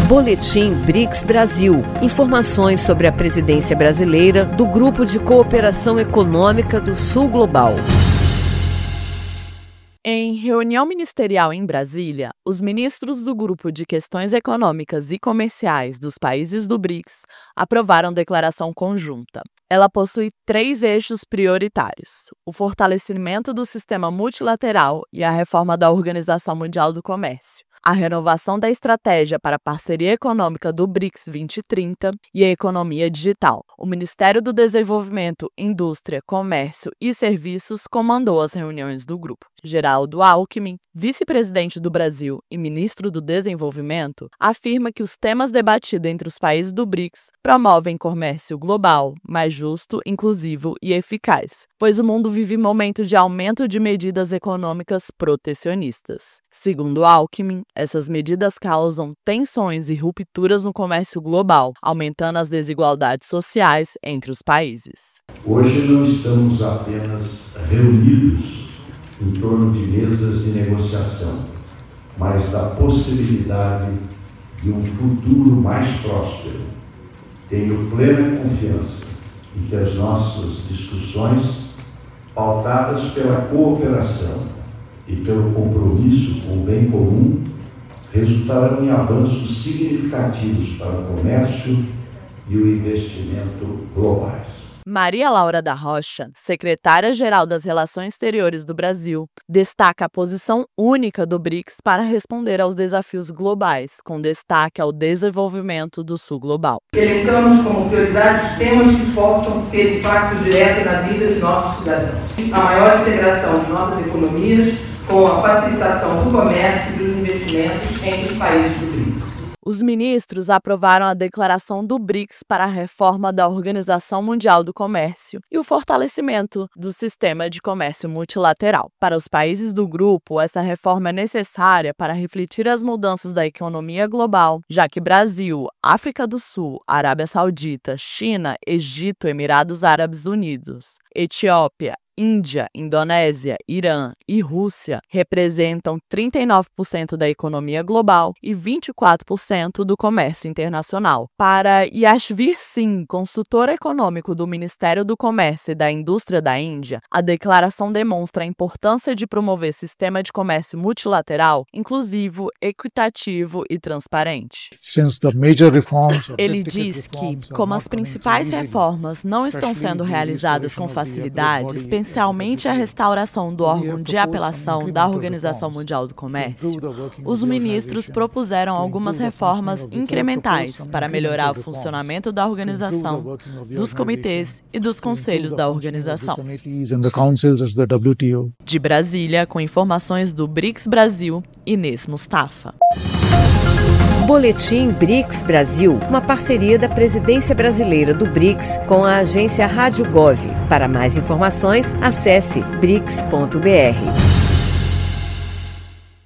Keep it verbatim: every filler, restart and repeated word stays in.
Boletim BRICS Brasil. Informações sobre a presidência brasileira do Grupo de Cooperação Econômica do Sul Global. Em reunião ministerial em Brasília, os ministros do Grupo de Questões Econômicas e Comerciais dos países do BRICS aprovaram declaração conjunta. Ela possui três eixos prioritários: o fortalecimento do sistema multilateral e a reforma da Organização Mundial do Comércio, a renovação da estratégia para a parceria econômica do BRICS vinte trinta e a economia digital. O Ministério do Desenvolvimento, Indústria, Comércio e Serviços comandou as reuniões do grupo. Geraldo Alckmin, vice-presidente do Brasil e ministro do Desenvolvimento, afirma que os temas debatidos entre os países do BRICS promovem comércio global, mais justo, inclusivo e eficaz, pois o mundo vive momento de aumento de medidas econômicas protecionistas. Segundo Alckmin, essas medidas causam tensões e rupturas no comércio global, aumentando as desigualdades sociais entre os países. Hoje não estamos apenas reunidos em torno de mesas de negociação, mas da possibilidade de um futuro mais próspero. Tenho plena confiança em que as nossas discussões, pautadas pela cooperação e pelo compromisso com o bem comum, resultarão em avanços significativos para o comércio e o investimento globais. Maria Laura da Rocha, secretária-geral das Relações Exteriores do Brasil, destaca a posição única do BRICS para responder aos desafios globais, com destaque ao desenvolvimento do Sul Global. Elencamos como prioridade temas que possam ter impacto direto na vida de nossos cidadãos. A maior integração de nossas economias com a facilitação do comércio e dos investimentos entre os países do BRICS. Os ministros aprovaram a declaração do BRICS para a reforma da Organização Mundial do Comércio e o fortalecimento do sistema de comércio multilateral. Para os países do grupo, essa reforma é necessária para refletir as mudanças da economia global, já que Brasil, África do Sul, Arábia Saudita, China, Egito, Emirados Árabes Unidos, Etiópia, Índia, Indonésia, Irã e Rússia representam trinta e nove por cento da economia global e vinte e quatro por cento do comércio internacional. Para Yashvir Singh, consultor econômico do Ministério do Comércio e da Indústria da Índia, a declaração demonstra a importância de promover sistema de comércio multilateral, inclusivo, equitativo e transparente. Ele diz que, como as principais reformas não estão sendo realizadas com facilidade, especialmente a restauração do órgão de apelação da Organização Mundial do Comércio, os ministros propuseram algumas reformas incrementais para melhorar o funcionamento da organização, dos comitês e dos conselhos da organização. De Brasília, com informações do BRICS Brasil, Inês Mustafa. Boletim BRICS Brasil, uma parceria da Presidência Brasileira do BRICS com a agência Rádio Gov. Para mais informações, acesse brics ponto b r.